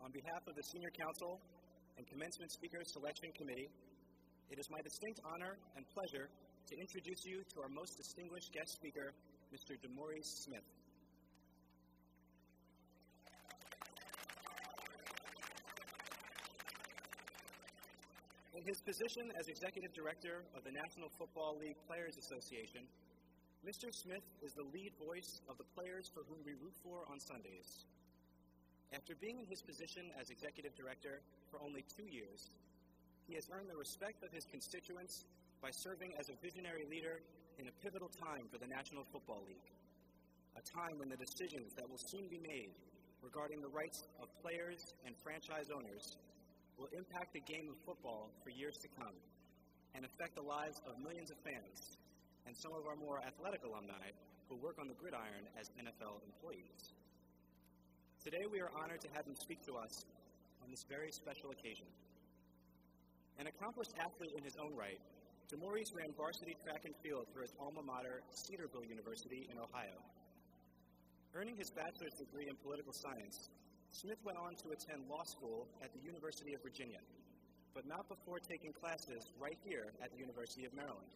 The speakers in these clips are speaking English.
On behalf of the Senior Council and Commencement Speaker Selection Committee, it is my distinct honor and pleasure to introduce you to our most distinguished guest speaker, Mr. DeMaurice Smith. In his position as Executive Director of the National Football League Players Association, Mr. Smith is the lead voice of the players for whom we root for on Sundays. After being in his position as Executive Director for only 2 years, he has earned the respect of his constituents by serving as a visionary leader in a pivotal time for the National Football League, a time when the decisions that will soon be made regarding the rights of players and franchise owners will impact the game of football for years to come and affect the lives of millions of fans and some of our more athletic alumni who work on the gridiron as NFL employees. Today we are honored to have him speak to us on this very special occasion. An accomplished athlete in his own right, DeMaurice ran varsity track and field for his alma mater, Cedarville University in Ohio. Earning his bachelor's degree in political science, Smith went on to attend law school at the University of Virginia, but not before taking classes right here at the University of Maryland.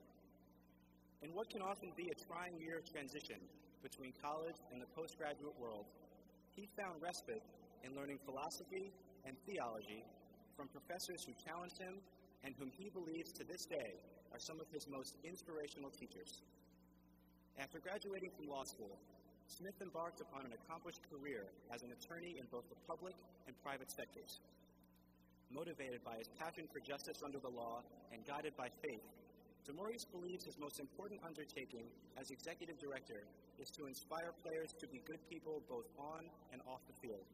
In what can often be a trying year of transition between college and the postgraduate world, he found respite in learning philosophy and theology from professors who challenged him and whom he believes to this day are some of his most inspirational teachers. After graduating from law school, Smith embarked upon an accomplished career as an attorney in both the public and private sectors. Motivated by his passion for justice under the law and guided by faith, DeMaurice believes his most important undertaking as Executive Director is to inspire players to be good people both on and off the field.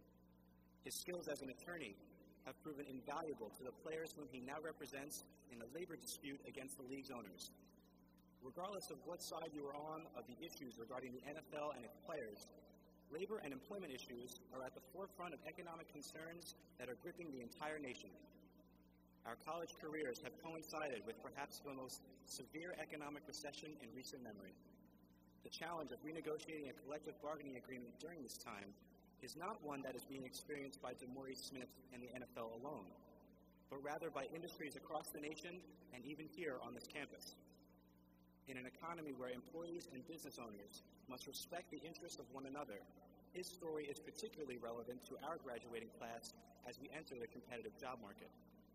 His skills as an attorney have proven invaluable to the players whom he now represents in the labor dispute against the league's owners. Regardless of what side you are on of the issues regarding the NFL and its players, labor and employment issues are at the forefront of economic concerns that are gripping the entire nation. Our college careers have coincided with perhaps the most severe economic recession in recent memory. The challenge of renegotiating a collective bargaining agreement during this time is not one that is being experienced by DeMaurice Smith and the NFL alone, but rather by industries across the nation and even here on this campus. In an economy where employees and business owners must respect the interests of one another, his story is particularly relevant to our graduating class as we enter the competitive job market.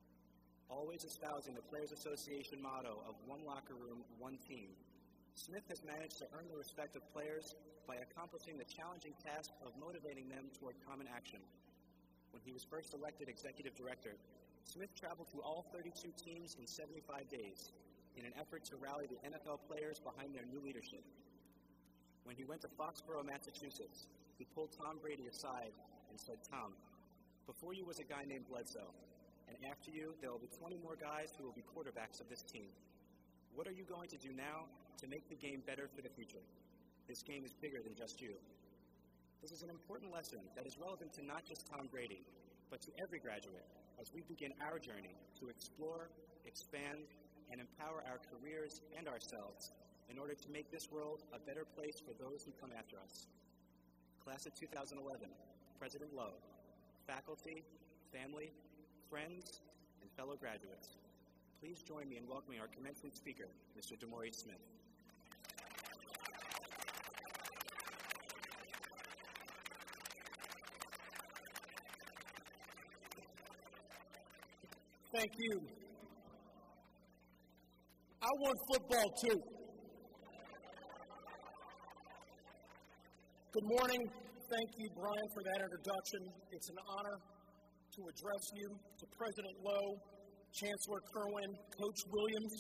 Always espousing the Players Association motto of one locker room, one team, Smith has managed to earn the respect of players by accomplishing the challenging task of motivating them toward common action. When he was first elected Executive Director, Smith traveled to all 32 teams in 75 days in an effort to rally the NFL players behind their new leadership. When he went to Foxborough, Massachusetts, he pulled Tom Brady aside and said, "Tom, before you was a guy named Bledsoe, and after you, there will be 20 more guys who will be quarterbacks of this team. What are you going to do now to make the game better for the future? This game is bigger than just you." This is an important lesson that is relevant to not just Tom Brady, but to every graduate as we begin our journey to explore, expand, and empower our careers and ourselves in order to make this world a better place for those who come after us. Class of 2011, President Lowe, faculty, family, friends, and fellow graduates, please join me in welcoming our commencement speaker, Mr. DeMaurice Smith. Thank you. I want football too. Good morning. Thank you, Brian, for that introduction. It's an honor to address you, to President Lowe, Chancellor Kerwin, Coach Williams.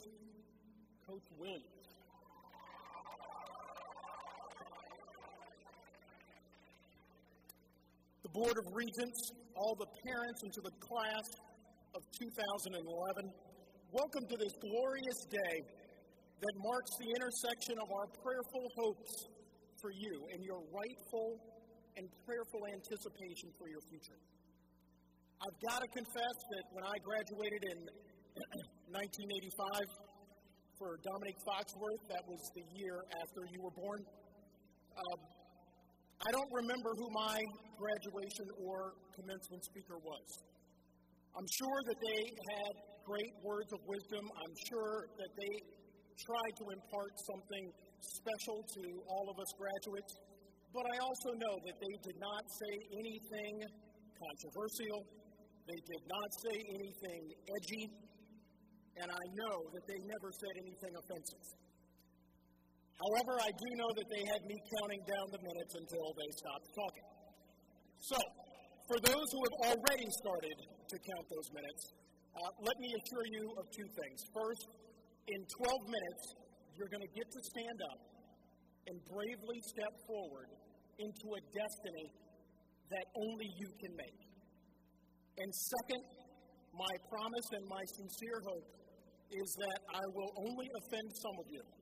The Board of Regents, all the parents, and to the class of 2011, welcome to this glorious day that marks the intersection of our prayerful hopes for you and your rightful and prayerful anticipation for your future. I've got to confess that when I graduated in 1985 for Dominique Foxworth, that was the year after you were born, I don't remember who my graduation or commencement speaker was. I'm sure that they had great words of wisdom. I'm sure that they tried to impart something special to all of us graduates. But I also know that they did not say anything controversial. They did not say anything edgy. And I know that they never said anything offensive. However, I do know that they had me counting down the minutes until they stopped talking. So, for those who have already started to count those minutes, let me assure you of two things. First, in 12 minutes, you're going to get to stand up and bravely step forward into a destiny that only you can make. And second, my promise and my sincere hope is that I will only offend some of you.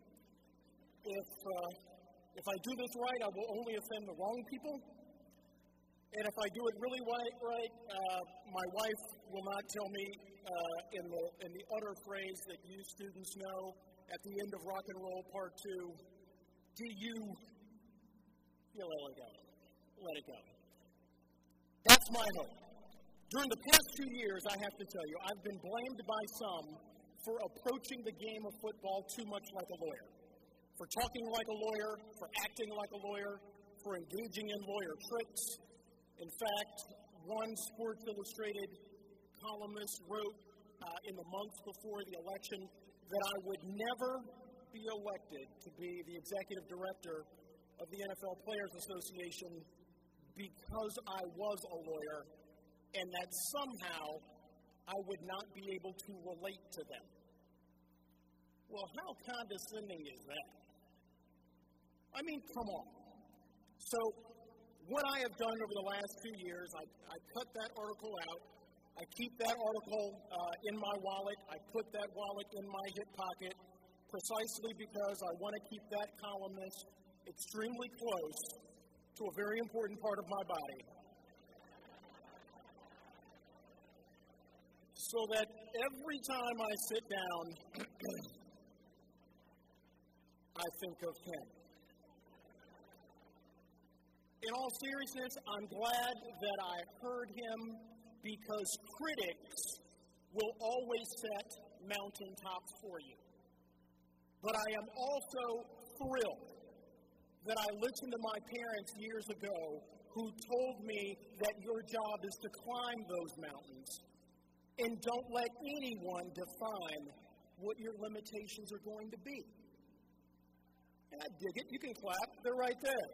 If I do this right, I will only offend the wrong people. And if I do it really right, my wife will not tell me in the utter phrase that you students know at the end of Rock and Roll Part 2, you let it go. Let it go. That's my hope. During the past 2 years, I have to tell you, I've been blamed by some for approaching the game of football too much like a lawyer, for talking like a lawyer, for acting like a lawyer, for engaging in lawyer tricks. In fact, one Sports Illustrated columnist wrote in the months before the election that I would never be elected to be the executive director of the NFL Players Association because I was a lawyer, and that somehow I would not be able to relate to them. Well, how condescending is that? I mean, come on. So, what I have done over the last 2 years, I cut that article out. I keep that article in my wallet. I put that wallet in my hip pocket precisely because I want to keep that columnist extremely close to a very important part of my body. So that every time I sit down, I think of him. In all seriousness, I'm glad that I heard him because critics will always set mountaintops for you. But I am also thrilled that I listened to my parents years ago who told me that your job is to climb those mountains and don't let anyone define what your limitations are going to be. And I dig it. You can clap. They're right there.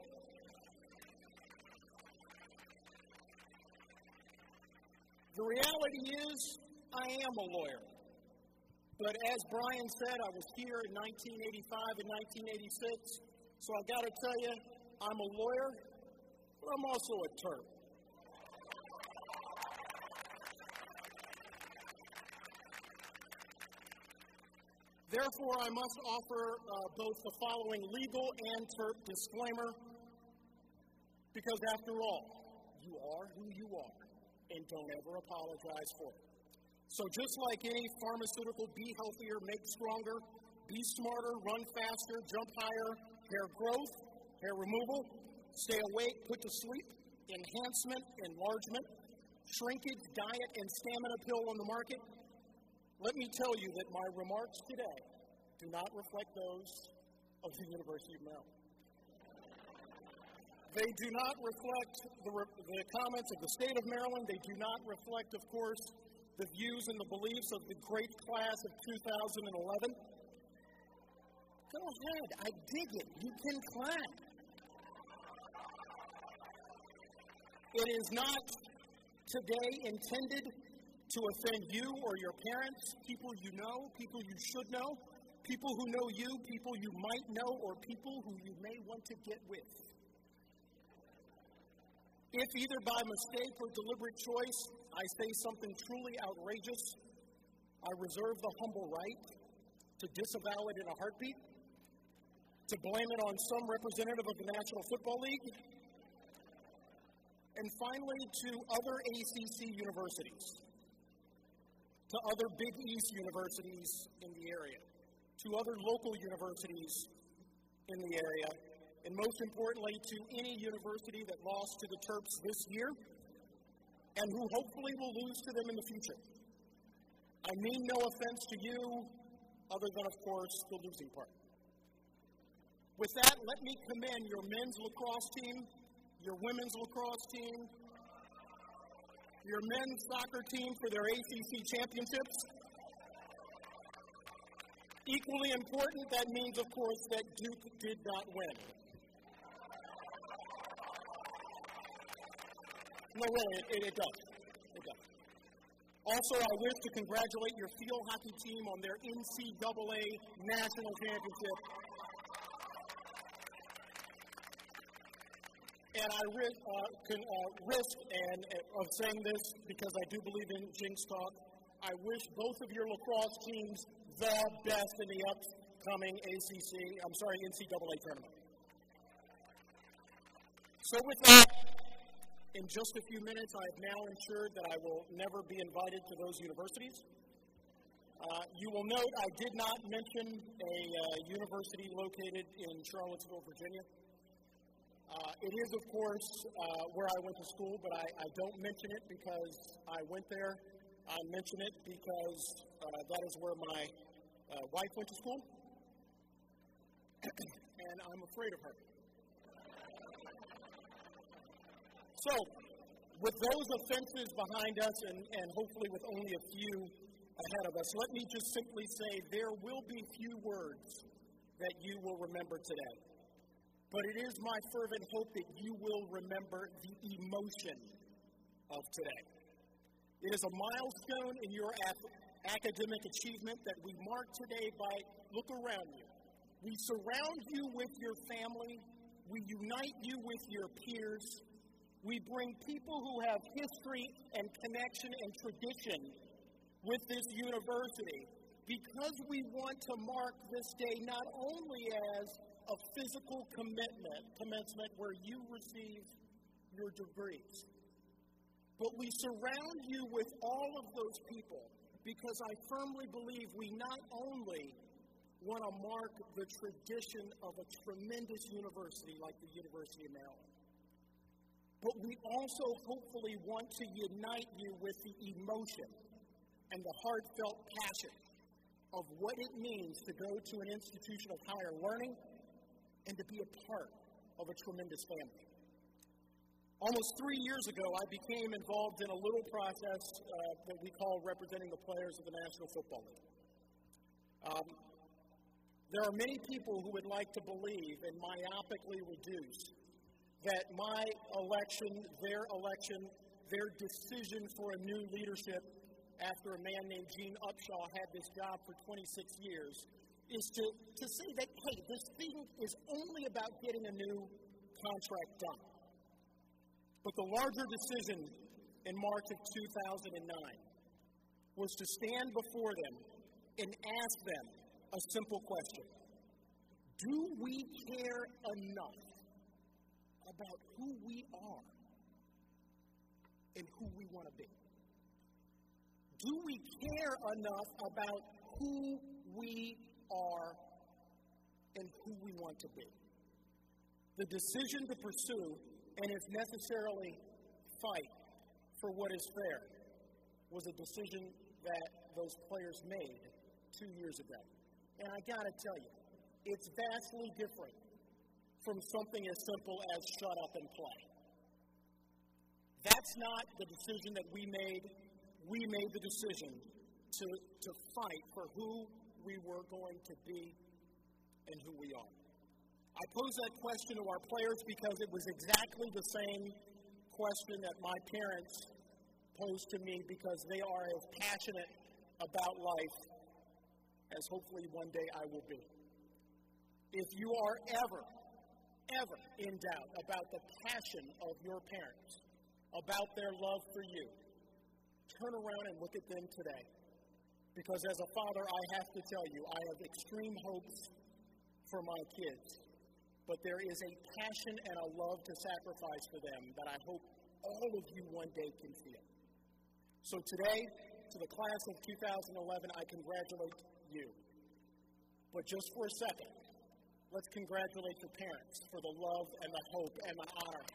The reality is, I am a lawyer. But as Brian said, I was here in 1985 and 1986, so I got to tell you, I'm a lawyer, but I'm also a Terp. Therefore, I must offer both the following legal and Terp disclaimer, because after all, you are who you are, and don't ever apologize for it. So just like any pharmaceutical, be healthier, make stronger, be smarter, run faster, jump higher, hair growth, hair removal, stay awake, put to sleep, enhancement, enlargement, shrinkage, diet, and stamina pill on the market, let me tell you that my remarks today do not reflect those of the University of Maryland. They do not reflect the comments of the state of Maryland. They do not reflect, of course, the views and the beliefs of the great class of 2011. Go ahead. I dig it. You can clap. It is not today intended to offend you or your parents, people you know, people you should know, people who know you, people you might know, or people who you may want to get with. If either by mistake or deliberate choice I say something truly outrageous, I reserve the humble right to disavow it in a heartbeat, to blame it on some representative of the National Football League, and finally to other ACC universities, to other Big East universities in the area, to other local universities in the area, and most importantly, to any university that lost to the Terps this year, and who hopefully will lose to them in the future. I mean no offense to you, other than, of course, the losing part. With that, let me commend your men's lacrosse team, your women's lacrosse team, your men's soccer team for their ACC championships. Equally important, that means, of course, that Duke did not win. No, really, it does. It does. Also, I wish to congratulate your field hockey team on their NCAA national championship. And I risk of saying this because I do believe in jinx talk. I wish both of your lacrosse teams the best in the upcoming NCAA tournament. So with that, in just a few minutes, I have now ensured that I will never be invited to those universities. You will note I did not mention a university located in Charlottesville, Virginia. It is, of course, where I went to school, but I don't mention it because I went there. I mention it because that is where my wife went to school, and I'm afraid of her. So, with those offenses behind us, and hopefully with only a few ahead of us, let me just simply say there will be few words that you will remember today. But it is my fervent hope that you will remember the emotion of today. It is a milestone in your academic achievement that we mark today by look around you. We surround you with your family. We unite you with your peers. We bring people who have history and connection and tradition with this university because we want to mark this day not only as a physical commencement where you receive your degrees, but we surround you with all of those people because I firmly believe we not only want to mark the tradition of a tremendous university like the University of Maryland, but we also hopefully want to unite you with the emotion and the heartfelt passion of what it means to go to an institution of higher learning and to be a part of a tremendous family. Almost 3 years ago, I became involved in a little process that we call representing the players of the National Football League. There are many people who would like to believe and myopically reduce that my election, their decision for a new leadership after a man named Gene Upshaw had this job for 26 years is to say that, hey, this thing is only about getting a new contract done. But the larger decision in March of 2009 was to stand before them and ask them a simple question. Do we care enough about who we are and who we want to be? Do we care enough about who we are and who we want to be? The decision to pursue and if necessarily fight for what is fair was a decision that those players made 2 years ago. And I got to tell you, it's vastly different from something as simple as shut up and play. That's not the decision that we made. We made the decision to fight for who we were going to be and who we are. I pose that question to our players because it was exactly the same question that my parents posed to me because they are as passionate about life as hopefully one day I will be. If you are ever in doubt about the passion of your parents, about their love for you, turn around and look at them today. Because as a father, I have to tell you, I have extreme hopes for my kids. But there is a passion and a love to sacrifice for them that I hope all of you one day can feel. So today, to the class of 2011, I congratulate you. But just for a second, Let's congratulate your parents for the love and the hope and the honor.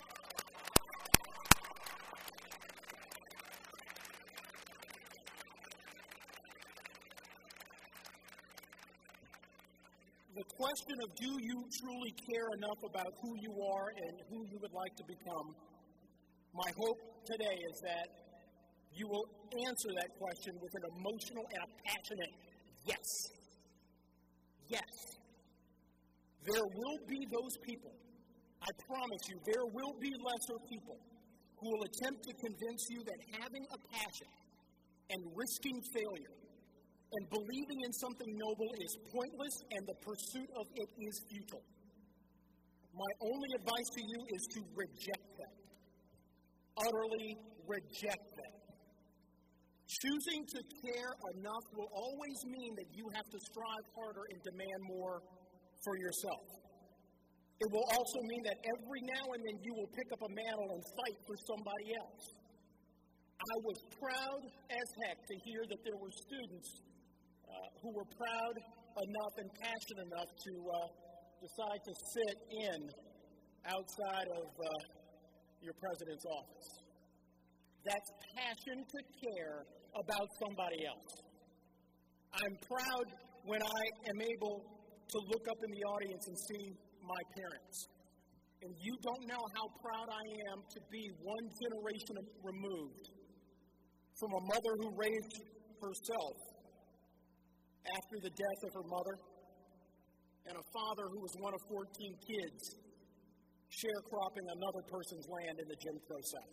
The question of do you truly care enough about who you are and who you would like to become, my hope today is that you will answer that question with an emotional and a passionate yes. Yes. There will be those people, I promise you, there will be lesser people who will attempt to convince you that having a passion and risking failure and believing in something noble is pointless and the pursuit of it is futile. My only advice to you is to reject them. Utterly reject them. Choosing to care enough will always mean that you have to strive harder and demand more for yourself. It will also mean that every now and then you will pick up a mantle and fight for somebody else. I was proud as heck to hear that there were students who were proud enough and passionate enough to decide to sit in outside of your president's office. That's passion to care about somebody else. I'm proud when I am able to look up in the audience and see my parents. And you don't know how proud I am to be one generation removed from a mother who raised herself after the death of her mother, and a father who was one of 14 kids sharecropping another person's land in the Jim Crow South.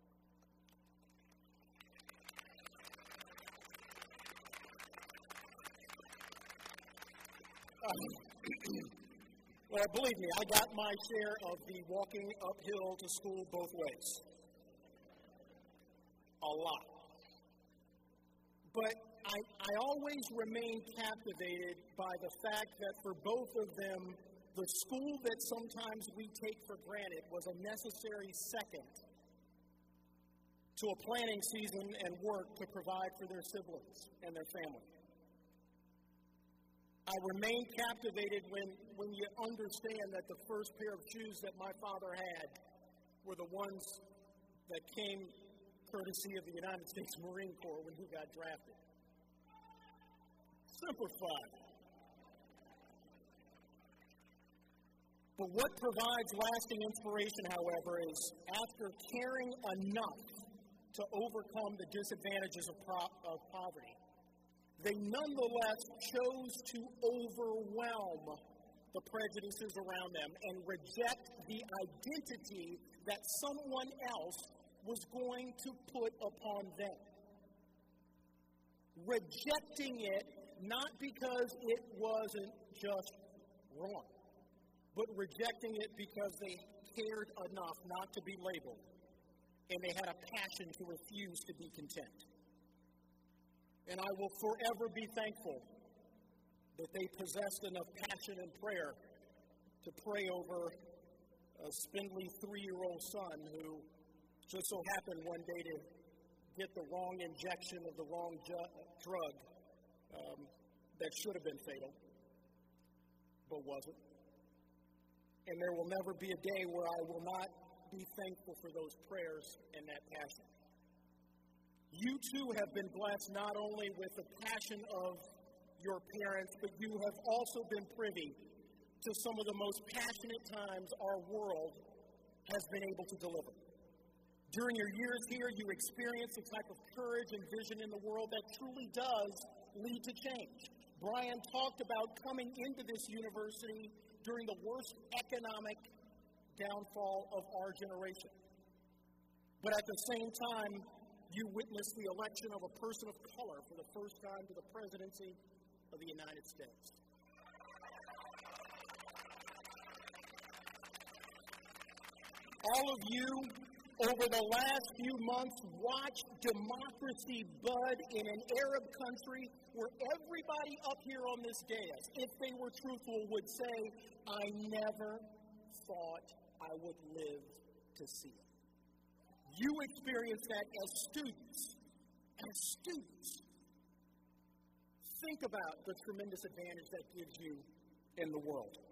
Well, believe me, I got my share of the walking uphill to school both ways. A lot. But I always remain captivated by the fact that for both of them, the school that sometimes we take for granted was a necessary second to a planning season and work to provide for their siblings and their family. I remain captivated when you understand that the first pair of shoes that my father had were the ones that came courtesy of the United States Marine Corps when he got drafted. Simplified. But what provides lasting inspiration, however, is after caring enough to overcome the disadvantages of poverty, they nonetheless chose to overwhelm the prejudices around them and reject the identity that someone else was going to put upon them. Rejecting it not because it wasn't just wrong, but rejecting it because they cared enough not to be labeled, and they had a passion to refuse to be content. And I will forever be thankful that they possessed enough passion and prayer to pray over a spindly 3-year-old son who just so happened one day to get the wrong injection of the wrong drug that should have been fatal, but wasn't. And there will never be a day where I will not be thankful for those prayers and that passion. You too have been blessed not only with the passion of your parents, but you have also been privy to some of the most passionate times our world has been able to deliver. During your years here, you experienced a type of courage and vision in the world that truly does lead to change. Brian talked about coming into this university during the worst economic downfall of our generation. But at the same time, you witnessed the election of a person of color for the first time to the presidency of the United States. All of you, over the last few months, watched democracy bud in an Arab country where everybody up here on this dais, if they were truthful, would say, I never thought I would live to see it. You experienced that as students. As students. Think about the tremendous advantage that gives you in the world.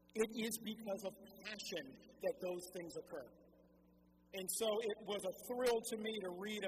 It is because of passion that those things occur. And so it was a thrill to me to read